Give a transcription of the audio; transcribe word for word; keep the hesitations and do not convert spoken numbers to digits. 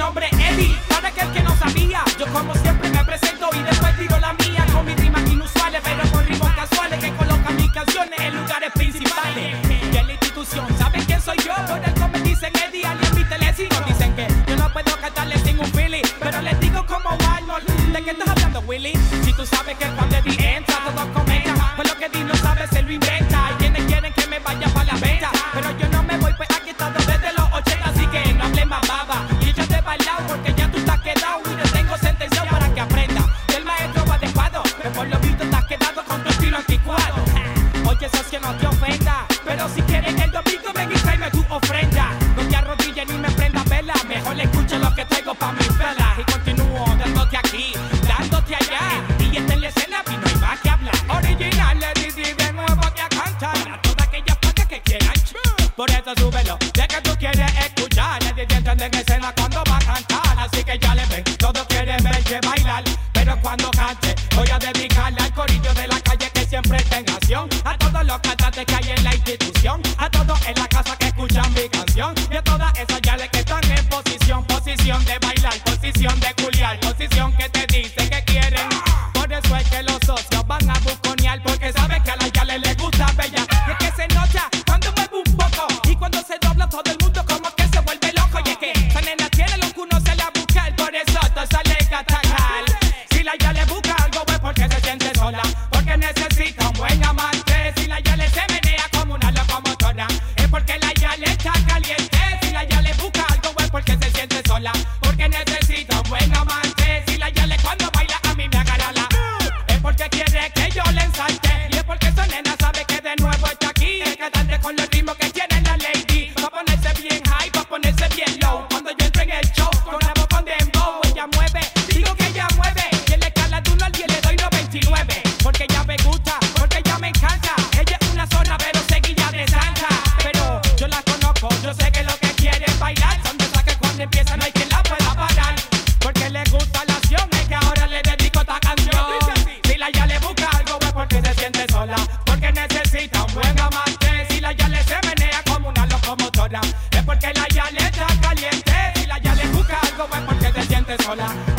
nombre es Eddie. Para aquel que no sabía, yo como siempre me presento y después digo la mía. Con mis rimas inusuales, pero con ritmos casuales que colocan mis canciones en lugares principales. Y en la institución, ¿saben quién soy yo? Por eso me dicen Eddie, alguien mi teléfono. Dicen que yo no puedo cantarles sin un Philly, pero les digo como Walmart. ¿De qué estás hablando, Willy? Si tú sabes que cuando Eddie entra, todos comentan. Pues lo que Eddie no sabe se lo inventa. Y quienes quieren que me vaya para la venta, pero yo no me voy, pues aquí he estado desde los ochenta, así que no hables más baba. Y yo te he bailado porque ya tú estás quedado y te tengo sentenciado para que aprenda. Y el maestro va adecuado, que por lo visto estás quedado con tu estilo anticuado. Oye, socio, no te ofenda, pero si quieres el domingo ven y tráeme tu ofrenda. No te arrodilles ni me prenda vela, mejor escucha lo que traigo pa' mis velas. Y continúo dándote aquí, dándote allá, y esta en la escena y no hay más que hablar. Original, Eddie, de nuevo aquí a cantar para todas aquellas pacas que quieran. Por eso súbelo, de que tú quieres escuchar. Eddie entra en escena cuando va a cantar, así que ya le ven, todos quieren verte bailar. Pero cuando cante, voy a dedicarle al corillo de la calle que siempre está en acción. A todos los cantantes que hay en la institución, a todos en la casa que escuchan mi canción, y a todas esas yales que están en posición, posición de bailar, posición de culiar, posición que te dice que quieren. Por eso es que los socios van a buconear, porque saben que a las yales les gusta bella. Y es que se nota cuando mueve un poco, y cuando se dobla todo el mundo como que se vuelve loco. Y es que esa nena tiene lo que uno se la busca, por eso te sale catacal. Si la yale busca algo es porque se siente sola, porque necesita un buen amante. Si la yale se menea como una locomotora, es porque la yale está caliente. Si la yale busca algo es porque se siente sola, porque necesita un buen amante. Si la yale cuando baila a mí me agarra la, es porque quiere que yo le ensalte. Y es porque esa nena sabe que de nuevo está aquí, el cantante con los ritmos que tiene la lady. Va a ponerse bien high, va a ponerse bien low. Cuando yo entro en el show, con la voz con dembow, ella mueve, digo que ella mueve. Y en la escala de uno al diez le doy noventa y nueve, porque ella me gusta, porque ella me encanta. Ella es una zona pero seguilla de santa, pero yo la conozco, yo sé que lo que quiere es bailar. Son de esas que cuando empiezan no hay quien la pueda parar, porque le gusta la acción, es que ahora le dedico esta canción. Si la ya le busca algo es porque se siente sola, porque necesita un buen amante. Si la ya le se menea como una locomotora, es porque la ya le está caliente. Si la ya le busca algo es porque se siente sola,